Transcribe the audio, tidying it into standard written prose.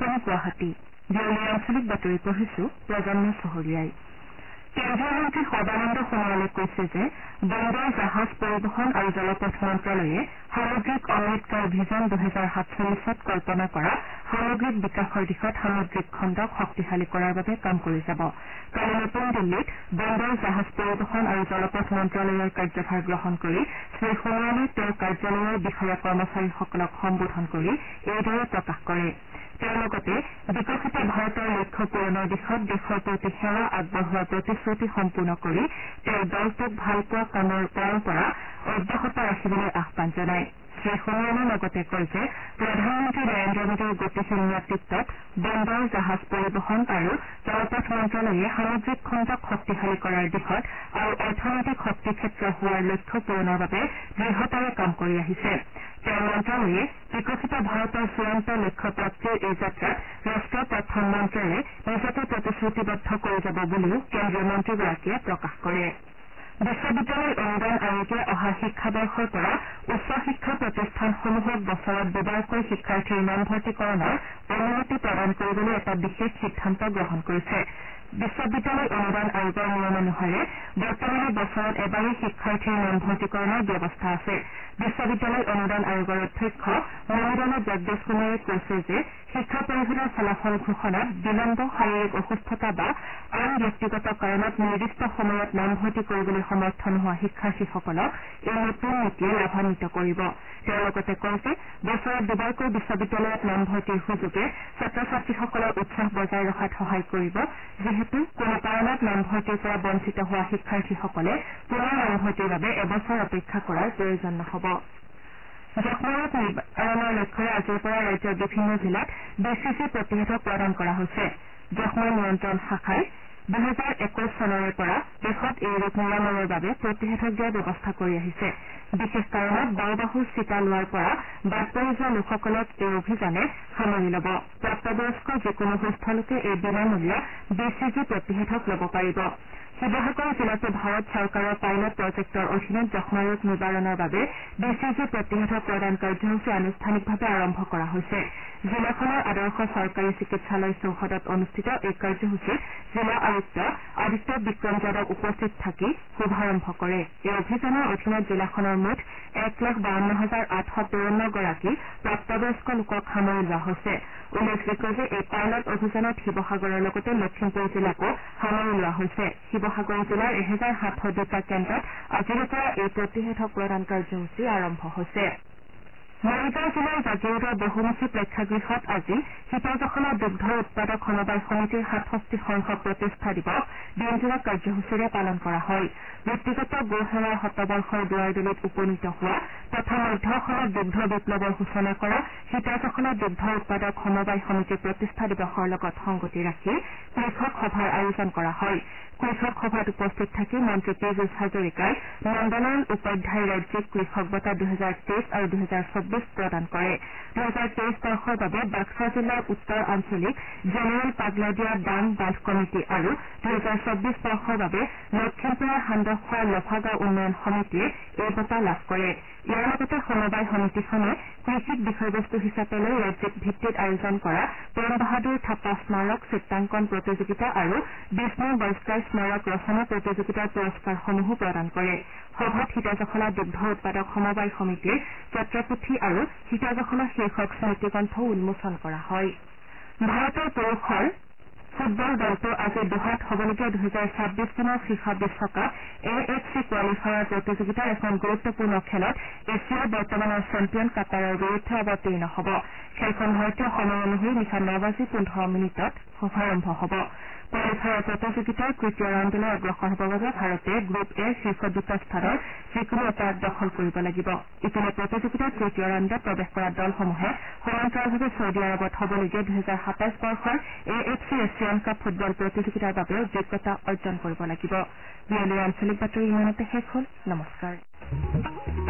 আকাশবাণী গুৱাহাটী বিয়লি আঞ্চলিক বাতৰি পঢ়িছো প্ৰজন্ম চহৰীয়াই কেন্দ্ৰীয় মন্ত্ৰী সৰ্বানন্দ সোণোৱালে কৈছে যে বন্দৰ জাহাজ পৰিবহণ আৰু জলপথ মন্ত্ৰালয়ে সামুদ্ৰিক অমৃতকাল ভিজন 2047ত কল্পনা কৰা সামগ্ৰিক বিকাশৰ দিশত সামুদ্ৰিক খণ্ডক শক্তিশালী কৰাৰ বাবে কাম কৰি যাব কালি নতুন দিল্লীত বন্দৰ জাহাজ পৰিবহণ আৰু জলপথ মন্ত্ৰালয়ৰ কাৰ্যভাৰ গ্ৰহণ কৰি শ্ৰী সোণোৱালে তেওঁৰ কাৰ্যালয়ৰ বিষয়া কৰ্মচাৰীসকলক সম্বোধন কৰি এইদৰে প্ৰকাশ কৰে তেওঁ লগতে বিকশিত ভাৰতৰ লক্ষ্য পূৰণৰ দিশত দেশৰ প্ৰতি সেৱা আগবঢ়োৱাৰ প্ৰতিশ্ৰুতি সম্পূৰ্ণ কৰি তেওঁৰ দলটোক ভালপোৱা কামৰ পৰম্পৰা অব্যাহত ৰাখিবলৈ আহ্বান জনায় শ্ৰী সোণোৱালে লগতে কয় যে প্ৰধানমন্ত্ৰী নৰেন্দ্ৰ মোদীৰ গতিশীল নেতৃত্বত বন্দৰ জাহাজ পৰিবহণ আৰু জলপথ মন্ত্ৰালয়ে সামুদ্ৰিক খণ্ডক শক্তিশালী কৰাৰ দিশত আৰু অৰ্থনৈতিক শক্তিক্ষেত্ৰ হোৱাৰ লক্ষ্য পূৰণৰ বাবে দৃঢ়তাৰে কাম কৰি আহিছে তেওঁৰ মন্ত্ৰালয়ে বিকশিত ভাৰতৰ চূড়ান্ত লক্ষ্য প্ৰাপ্তিৰ এই যাত্ৰাত ৰাষ্ট্ৰৰ প্ৰধানমন্ত্ৰীয়ে নিজকে প্ৰতিশ্ৰুতিবদ্ধ কৰি যাব বুলিও কেন্দ্ৰীয় মন্ত্ৰীগৰাকীয়ে প্ৰকাশ কৰে বিশ্ববিদ্যালয় অনুদান আয়োগে অহা শিক্ষাবৰ্ষৰ পৰা উচ্চ শিক্ষা প্ৰতিষ্ঠানসমূহক বছৰত দুবাৰকৈ শিক্ষাৰ্থীৰ নামভৰ্তিকৰণৰ অনুমতি প্ৰদান কৰিবলৈ এটা বিশেষ সিদ্ধান্ত গ্ৰহণ কৰিছে বিশ্ববিদ্যালয় অনুদান আয়োগৰ নিয়মানুসাৰে বৰ্তমানে বছৰত এবাৰেই শিক্ষাৰ্থীৰ নামভৰ্তিকৰণৰ ব্যৱস্থা আছে বিশ্ববিদ্যালয় অনুদান আয়োগৰ অধ্যক্ষ মহিদানা জগদীশ কুমাৰে কৈছে যে শিক্ষা পৰিষদৰ ফলাফল ঘোষণাত বিলম্ব শাৰীৰিক অসুস্থতা বা আন ব্যক্তিগত কাৰণত নিৰ্দিষ্ট সময়ত নামভৰ্তি কৰিবলৈ সমৰ্থ নোহোৱা শিক্ষাৰ্থীসকলক এই নতুন নীতিয়ে লাভান্বিত কৰিব তেওঁ লগতে কয় যে বছৰত দুবাৰকৈ বিশ্ববিদ্যালয়ত নামভৰ্তিৰ সুযোগে ছাত্ৰ ছাত্ৰীসকলৰ উৎসাহ বজাই ৰখাত সহায় কৰিব যিহেতু কোনো কাৰণত নামভৰ্তিৰ পৰা বঞ্চিত হোৱা শিক্ষাৰ্থীসকলে পুনৰ নামভৰ্তিৰ বাবে এবছৰ অপেক্ষা কৰাৰ প্ৰয়োজন নহ'ব যক্ষ্মাৰোগ নিবাৰণৰ লক্ষ্যৰে আজিৰ পৰা ৰাজ্যৰ বিভিন্ন জিলাত BCG প্ৰতিষেধক প্ৰদান কৰা হৈছে যক্ষ্মা নিয়ন্ত্ৰণ শাখাই 2021 চনৰে পৰা দেশত এই ৰোগ নিৰাময়ৰ বাবে প্ৰতিষেধক দিয়াৰ ব্যৱস্থা কৰি আহিছে বিশেষ কাৰণত বাওবাহুৰ চিটা লোৱাৰ পৰা বাদ পৰি যোৱা লোকসকলক এই অভিযানে সামৰি ল'ব প্ৰাপ্তবয়স্ক যিকোনো সুস্থ লোকে এই বিনামূলীয়া BCG প্ৰতিষেধক ল'ব পাৰিব শিৱসাগৰ জিলাতো ভাৰত চৰকাৰৰ পাইলট প্ৰজেক্টৰ অধীনত যক্ষ্মা ৰোগ নিবাৰণৰ বাবে BCG প্ৰতিষেধক প্ৰদান কাৰ্যসূচী আনুষ্ঠানিকভাৱে আৰম্ভ কৰা হৈছে জিলাখনৰ আদৰ্শ চৰকাৰী চিকিৎসালয় চৌহদত অনুষ্ঠিত এই কাৰ্যসূচীত জিলা আয়ুক্ত আদিত্য বিক্ৰম যাদৱ উপস্থিত থাকি শুভাৰম্ভ কৰে এই অভিযানৰ অধীনত জিলাখনৰ মুঠ 1,52,853 গৰাকী প্ৰাপ্তবয়স্ক লোকক সামৰি লোৱা হৈছে উল্লেখযোগ্য যে এই পাইলট অভিযানত শিৱসাগৰৰ লগতে লখিমপুৰ জিলাকো সামৰি লোৱা হৈছে শিৱসাগৰ জিলাৰ 1,702টা কেন্দ্ৰত আজিৰে পৰা এই প্ৰতিষেধক প্ৰদান কাৰ্যসূচী আৰম্ভ হৈছে মৰিগাঁও জিলাৰ জাগিৰোডৰ বহুমুখী প্ৰেক্ষাগৃহত আজি সীতাজখলা দুগ্ধ উৎপাদক সমবায় সমিতিৰ 67 সংখ্যক প্ৰতিষ্ঠা দিৱস দিনজোৰা কাৰ্যসূচীৰে পালন কৰা হয় ব্যক্তিগত গো সেৱাৰ শতবৰ্ষৰ দুৱাৰদলিত উপনীত হোৱা তথা মধ্য অসমত দুগ্ধ বিপ্লৱৰ সূচনা কৰা সীতাজখলা দুগ্ধ উৎপাদক সমবায় সমিতিৰ প্ৰতিষ্ঠা দিৱসৰ লগত সংগতি ৰাখি কৃষক সভাৰ আয়োজন কৰা হয় কৃষক সভাত উপস্থিত থাকি মন্ত্ৰী পীযুষ হাজৰিকাই নন্দলাল উপাধ্যায় ৰাজ্যিক কৃষক বঁটা 2023 আৰু 2024 প্ৰদান কৰে 2023 বৰ্ষৰ বাবে বাক্সা জিলাৰ উত্তৰ আঞ্চলিক জেনেৰেল পাগলাদিয়া ডাং বান্ধ কমিটি আৰু 2024 বৰ্ষৰ বাবে লখিমপুৰৰ হান্দখোৱা লফাগাঁও উন্নয়ন সমিতিয়ে এই বঁটা লাভ কৰে ইয়াৰ লগতে সমবায় সমিতিখনে কৃষিক বিষয়বস্তু হিচাপে লৈ ৰাজ্যিক ভিত্তিত আয়োজন কৰা প্ৰেম বাহাদুৰ থাপা স্মাৰক চিত্ৰাংকন প্ৰতিযোগিতা আৰু বিষ্ণু বৈষ্ণৱ স্মাৰক ৰচনা প্ৰতিযোগিতাৰ পুৰস্কাৰসমূহো প্ৰদান কৰে সভাত সীতাজখলা দুগ্ধ উৎপাদক সমবায় সমিতিৰ পত্ৰপুথি আৰু সীতাজখলা শীৰ্ষক স্মৃতিগ্ৰন্থও উন্মোচন কৰা হয় ভাৰতৰ পুৰুষৰ ফুটবল দলটো আজি দোহাত হ'বলগীয়া 2026 চনৰ ফিফা বিশ্বকাপ AFC কোৱালিফায়াৰ প্ৰতিযোগিতাৰ এখন গুৰুত্বপূৰ্ণ খেলত এছিয়াৰ বৰ্তমানৰ চেম্পিয়ন কাটাৰৰ বিৰুদ্ধে অৱতীৰ্ণ হ'ব খেলখন ভাৰতীয় সময় অনুসৰি নিশা 9:15 শুভাৰম্ভ হ'ব কোৱালিফায়াৰ প্ৰতিযোগিতাৰ তৃতীয় ৰাউণ্ডলৈ অগ্ৰসৰ হ'বৰ বাবে ভাৰতে গ্ৰুপ এৰ শীৰ্ষ দুটা স্থানৰ যিকোনো এটা দখল কৰিব লাগিব ইপিনে প্ৰতিযোগিতাৰ তৃতীয় ৰাউণ্ডত প্ৰৱেশ কৰা দলসমূহে সমান্তৰালভাৱে ছৌদি আৰবত হ'বলগীয়া 2027 বৰ্ষৰ AFC এছিয়ান কাপ ফুটবল প্ৰতিযোগিতাৰ বাবেও যোগ্যতা অৰ্জন কৰিব লাগিব বিয়লিৰ আঞ্চলিক বাতৰি ইমানতে শেষ হ'ল নমস্কাৰ